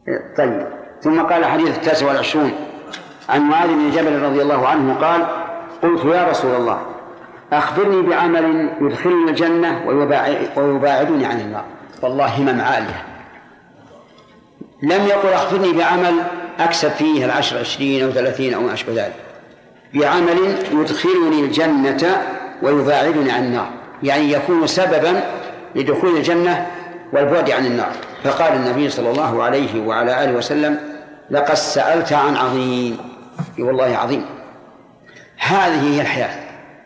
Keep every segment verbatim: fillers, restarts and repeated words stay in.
طيب. ثم قال حديث التاسع والعشرون عن معاذ بن جبل رضي الله عنه قال قلت يا رسول الله أخبرني بعمل يدخلني الجنة ويباعدني عن النار. والله همم عالية. لم يقل أخبرني بعمل أكسب فيه العشر عشرين أو ثلاثين أو ما أشبه ذلك، بعمل يدخلني الجنة ويباعدني عن النار، يعني يكون سببا لدخول الجنة والبعد عن النار. فقال النبي صلى الله عليه وعلى آله وسلم لقد سألت عن عظيم. والله عظيم. هذه هي الحياة،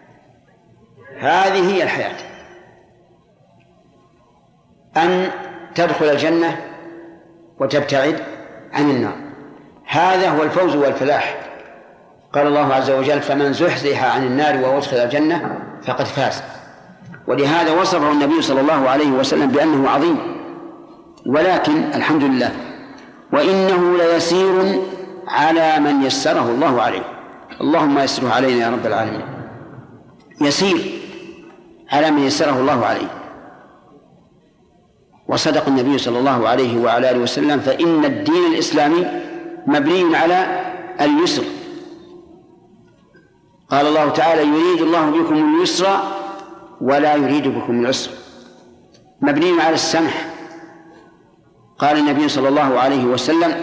هذه هي الحياة، أن تدخل الجنة وتبتعد عن النار. هذا هو الفوز والفلاح. قال الله عز وجل فمن زحزح عن النار وأدخل الجنة فقد فاز. ولهذا وصفه النبي صلى الله عليه وسلم بأنه عظيم. ولكن الحمد لله وإنه ليسير على من يسره الله عليه. اللهم يسره علينا يا رب العالمين. يسير على من يسره الله عليه. وصدق النبي صلى الله عليه وعلى آله وسلم فإن الدين الإسلامي مبني على اليسر. قال الله تعالى يريد الله بكم اليسر ولا يريد بكم العسر، مبني على السمح. قال النبي صلى الله عليه وسلم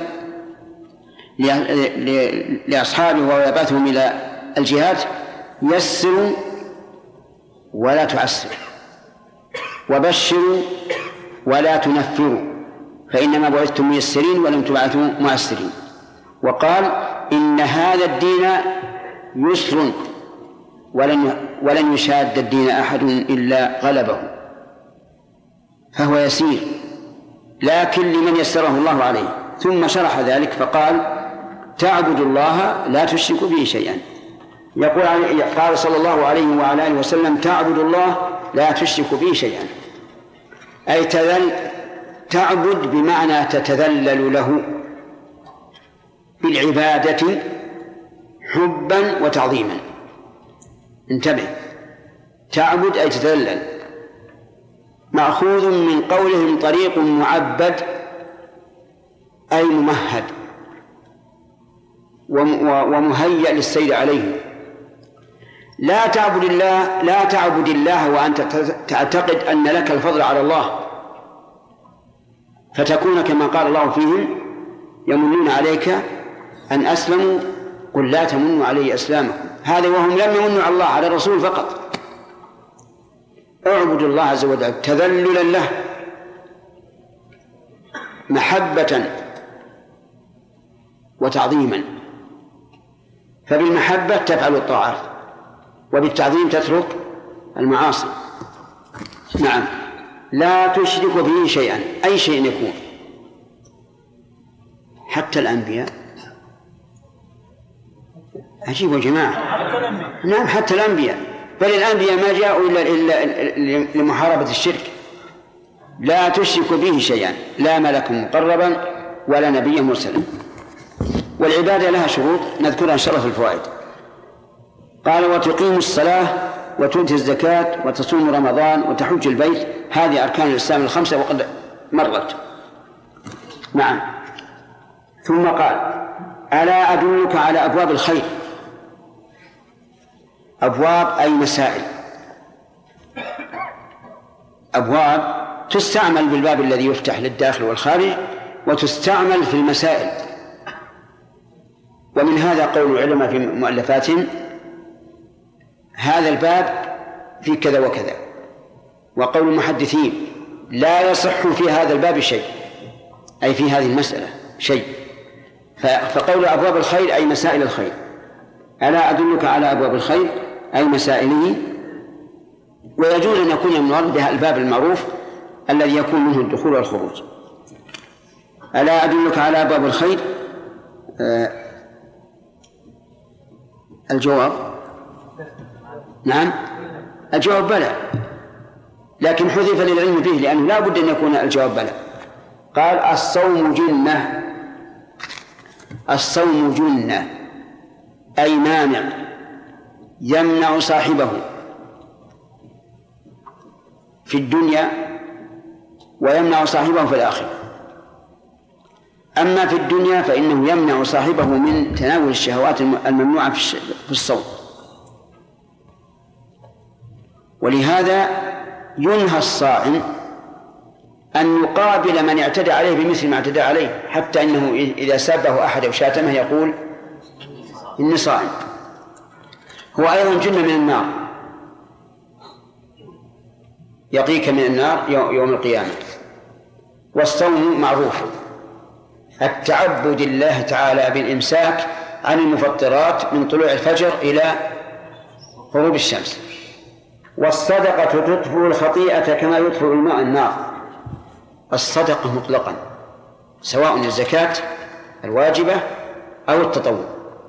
لأصحابه وهو يبعثهم إلى الجهاد يسروا ولا تعسروا وبشروا ولا تنفروا فإنما بعثتم ميسرين ولم تبعثوا معسرين. وقال إن هذا الدين يسر ولن ولن يشاد الدين أحد إلا غلبه. فهو يسير لكن لمن يسره الله عليه. ثم شرح ذلك فقال تعبد الله لا تشرك به شيئا. يقول قال صلى الله عليه وعلى آله وسلم تعبد الله لا تشرك به شيئا، أي تذل تعبد بمعنى تتذلل له بالعبادة حبا وتعظيما. انتبه، تعبد أي تتذلل، مأخوذ من قولهم طريق معبد أي ممهد ومهيأ للسير عليه. لا تعبد الله لا تعبد الله وأنت تعتقد أن لك الفضل على الله فتكون كما قال الله فيهم يمنون عليك أن أسلموا قل لا تمنوا علي أسلامكم. هذا وهم لم يمنوا على الله، على الرسول فقط. اعبدوا الله عز وجل تذللا له محبة وتعظيما. فبالمحبة تفعل الطاعات وبالتعظيم تترك المعاصي. نعم. لا تشرك به شيئا، أي شيء يكون، حتى الأنبياء. عجيب يا جماعة. نعم حتى الأنبياء، بل الأنبياء ما جاءوا إلا, إلا لمحاربة الشرك. لا تشرك به شيئا، لا ملك مقربا ولا نبي مرسلا. والعبادة لها شروط نذكرها إن شاء الله في الفوائد. قال وتقيم الصلاة وتؤتي الزكاة وتصوم رمضان وتحج البيت، هذه أركان الإسلام الخمسة وقد مرت. نعم. ثم قال ألا أدلك على أبواب الخير. أبواب أي مسائل. أبواب تستعمل بالباب الذي يفتح للداخل والخارج وتستعمل في المسائل. ومن هذا قول العلماء في مؤلفاتهم هذا الباب في كذا وكذا، وقول المحدثين لا يصح في هذا الباب شيء، أي في هذه المسألة شيء. فقول أبواب الخير أي مسائل الخير. ألا أدلك على أبواب الخير أي مسائله. ويجوز أن يكون المراد بها الباب المعروف الذي يكون منه الدخول والخروج. ألا أدلك على أبواب الخير. آه الجواب نعم، الجواب بلى، لكن حذف للعلم به لأنه لا بد أن يكون الجواب بلى. قال الصوم جنة. الصوم جنة أي مانع يمنع صاحبه في الدنيا ويمنع صاحبه في الآخرة. أما في الدنيا فإنه يمنع صاحبه من تناول الشهوات الممنوعة في الصوم. ولهذا ينهى الصائم أن يقابل من اعتدى عليه بمثل ما اعتدى عليه، حتى إنه إذا سابه أحد أو شاتمه يقول إني صائم. هو أيضا جنة من النار، يقيك من النار يوم القيامة. والصوم معروف التعبد لله تعالى بالإمساك عن المفطرات من طلوع الفجر إلى غروب الشمس. والصدقة تطفئ الخطيئة كما يطفئ الماء النار. الصدقة مطلقا سواء الزكاة الواجبة أو التطوع،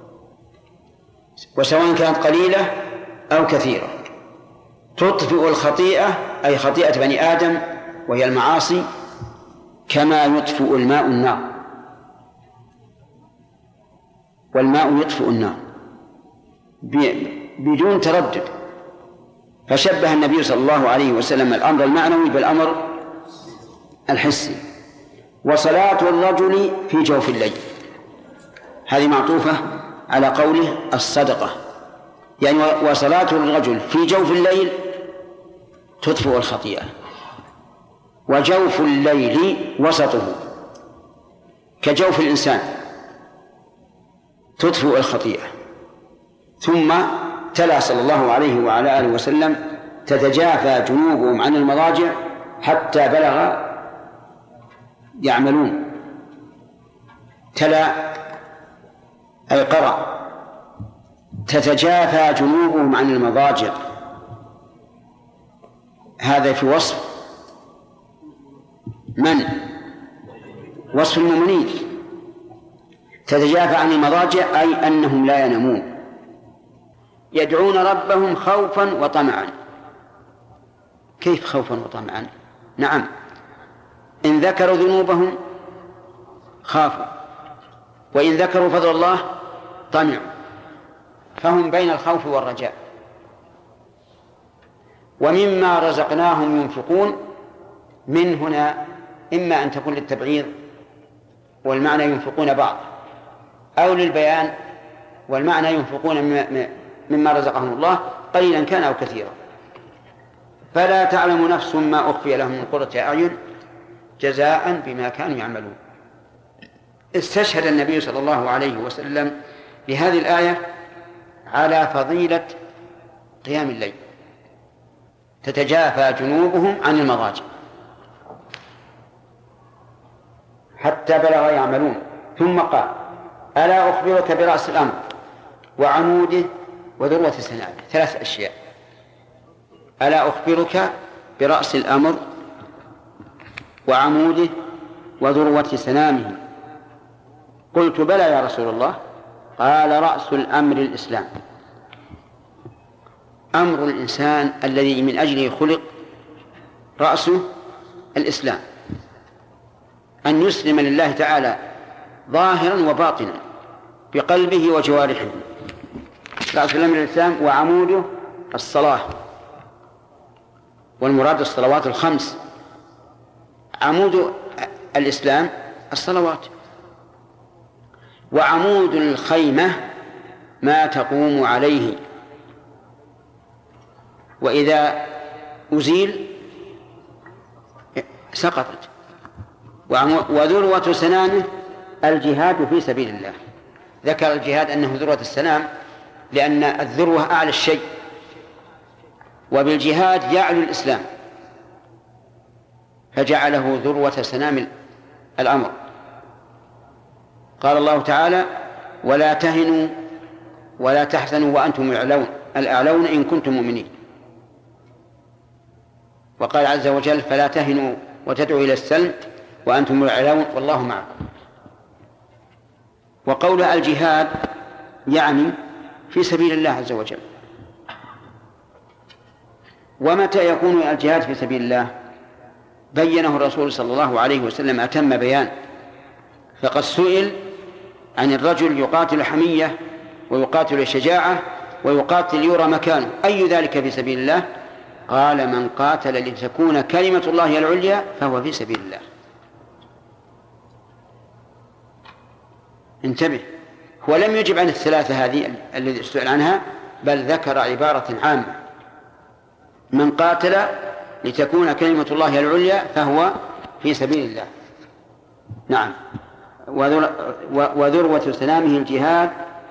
وسواء كانت قليلة أو كثيرة، تطفئ الخطيئة أي خطيئة بني آدم وهي المعاصي كما يطفئ الماء النار، والماء يطفئ النار بدون تردد. فشبه النبي صلى الله عليه وسلم الأمر المعنوي بالأمر الحسي. وصلاة الرجل في جوف الليل هذه معطوفة على قوله الصدقة، يعني وصلاة الرجل في جوف الليل تطفئ الخطيئة. وجوف الليل وسطه كجوف الإنسان تطفئ الخطيئة. ثم تلا صلى الله عليه وعلى آله وسلم تتجافى جنوبهم عن المضاجع حتى بلغ يعملون. تلا أي قرأ تتجافى جنوبهم عن المضاجع، هذا في وصف من؟ وصف المؤمنين. تتجافى عن المضاجع أي أنهم لا ينامون، يدعون ربهم خوفا وطمعا. كيف خوفا وطمعا؟ نعم، إن ذكروا ذنوبهم خافوا، وإن ذكروا فضل الله طمعوا، فهم بين الخوف والرجاء. ومما رزقناهم ينفقون، من هنا إما أن تكون للتبعيض والمعنى ينفقون بعض، أو للبيان والمعنى ينفقون مما رزقهم الله قليلا كان أو كثيرا. فلا تعلم نفس ما أخفي لهم من قرة أعين جزاء بما كانوا يعملون. استشهد النبي صلى الله عليه وسلم لهذه الآية على فضيلة قيام الليل، تتجافى جنوبهم عن المضاجع حتى بلغ يعملون. ثم قال ألا أخبرك برأس الأمر وعموده وذروة سنامه. ثلاث أشياء: ألا أخبرك برأس الأمر وعموده وذروة سنامه. قلت بلى يا رسول الله. قال رأس الأمر الإسلام، أمر الإنسان الذي من أجله خلق رأسه الإسلام، أن يسلم لله تعالى ظاهرا وباطنا بقلبه وجوارحه. رأس الأمر الإسلام. وعموده الصلاة، والمراد الصلوات الخمس. عمود الإسلام الصلوات. وعمود الخيمة ما تقوم عليه، وإذا أزيل سقطت. وذروة سنامه الجهاد في سبيل الله. ذكر الجهاد أنه ذروة السنام لأن الذروة أعلى الشيء، وبالجهاد يعلو الإسلام، فجعله ذروة سنام الأمر. قال الله تعالى ولا تهنوا ولا تحزنوا وأنتم الأعلون الأعلون إن كنتم مؤمنين. وقال عز وجل فلا تهنوا وتدعوا إلى السلم وأنتم الأعلون والله معكم. وقول الجهاد يعني في سبيل الله عز وجل. ومتى يكون الجهاد في سبيل الله؟ بينه الرسول صلى الله عليه وسلم أتم بيان. فقد سئل عن الرجل يقاتل حمية ويقاتل شجاعة ويقاتل يرى مكانه، أي ذلك في سبيل الله؟ قال من قاتل لتكون كلمة الله العليا فهو في سبيل الله. انتبه، هو لم يجب عن الثلاثة هذه الذي سئل عنها، بل ذكر عبارة عامة: من قاتل لتكون كلمة الله العليا فهو في سبيل الله. نعم. وذروة سلامه الجهاد.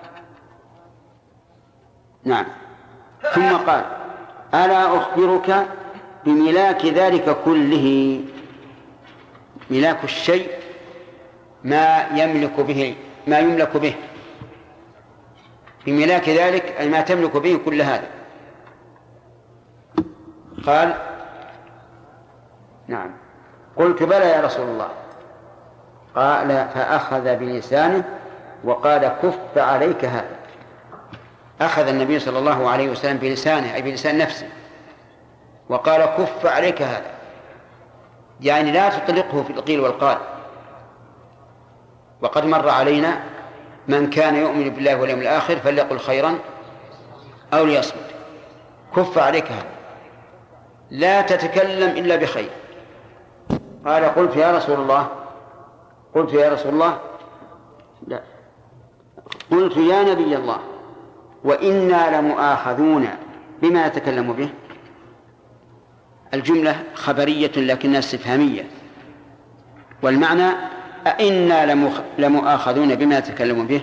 نعم. ثم قال: ألا أخبرك بملاك ذلك كله. ملاك الشيء ما يملك به ما يملك به بملاك ذلك أي ما تملك به كل هذا. قال: نعم. قلت: بلى يا رسول الله. قال: فأخذ بلسانه وقال: كف عليك هذا. أخذ النبي صلى الله عليه وسلم بلسانه أي بلسان نفسه وقال: كف عليك هذا، يعني لا تطلقه في القيل والقال. وقد مر علينا: من كان يؤمن بالله واليوم الآخر فليقل خيرا أو ليصمت. كف عليك هذا، لا تتكلم إلا بخير. قال: قلت يا رسول الله قلت يا رسول الله لا قلت يا نبي الله، وإنا لمؤاخذون بما نتكلم به. الجملة خبرية لكنها استفهامية، والمعنى: أئنا لمؤاخذون بما نتكلم به،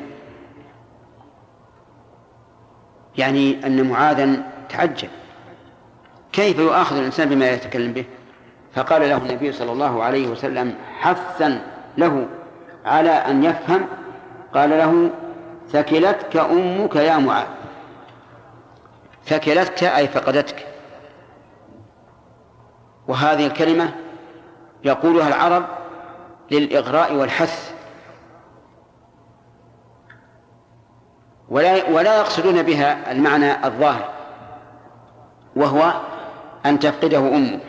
يعني أن معاذا تعجب كيف يؤاخذ الإنسان بما يتكلم به. فقال له النبي صلى الله عليه وسلم حثا له على أن يفهم، قال له: ثكلتك أمك يا معاذ. ثكلتك أي فقدتك. وهذه الكلمة يقولها العرب للإغراء والحث، ولا ولا يقصدون بها المعنى الظاهر، وهو أن تفقده أمه،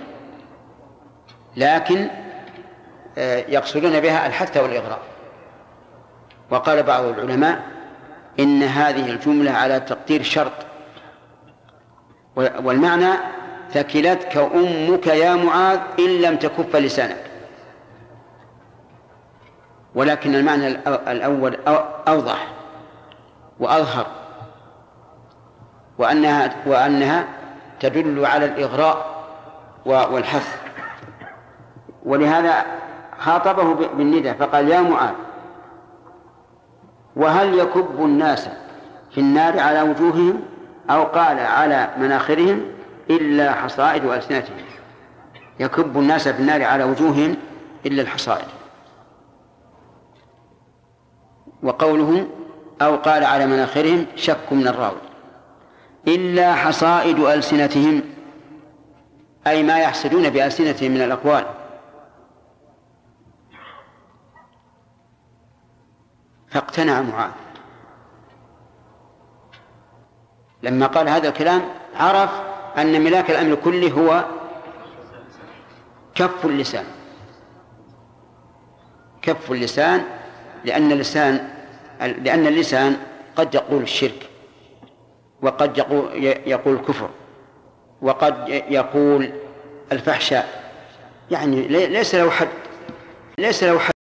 لكن يقصدون بها الحث والإغراء. وقال بعض العلماء إن هذه الجملة على تقدير شرط، والمعنى: ثكلتك أمك يا معاذ إن لم تكف لسانك. ولكن المعنى الأول أوضح وأظهر، وأنها, وأنها تدل على الإغراء والحث. ولهذا خاطبه بالندى فقال: يا معاذ. وهل يكب الناس في النار على وجوههم، أو قال على مناخرهم، إلا حصائد ألسنتهم. يكب الناس في النار على وجوههم إلا الحصائد. وقوله أو قال على مناخرهم شك من الراوي. إلا حصائد ألسنتهم أي ما يحسدون بألسنتهم من الأقوال. فاقتنع معاذ لما قال هذا الكلام، عرف أن ملاك الأمر كله هو كف اللسان. كف اللسان لأن اللسان لأن اللسان قد يقول الشرك، وقد يقول يقول الكفر، وقد يقول الفحشاء، يعني ليس له حد ليس له حد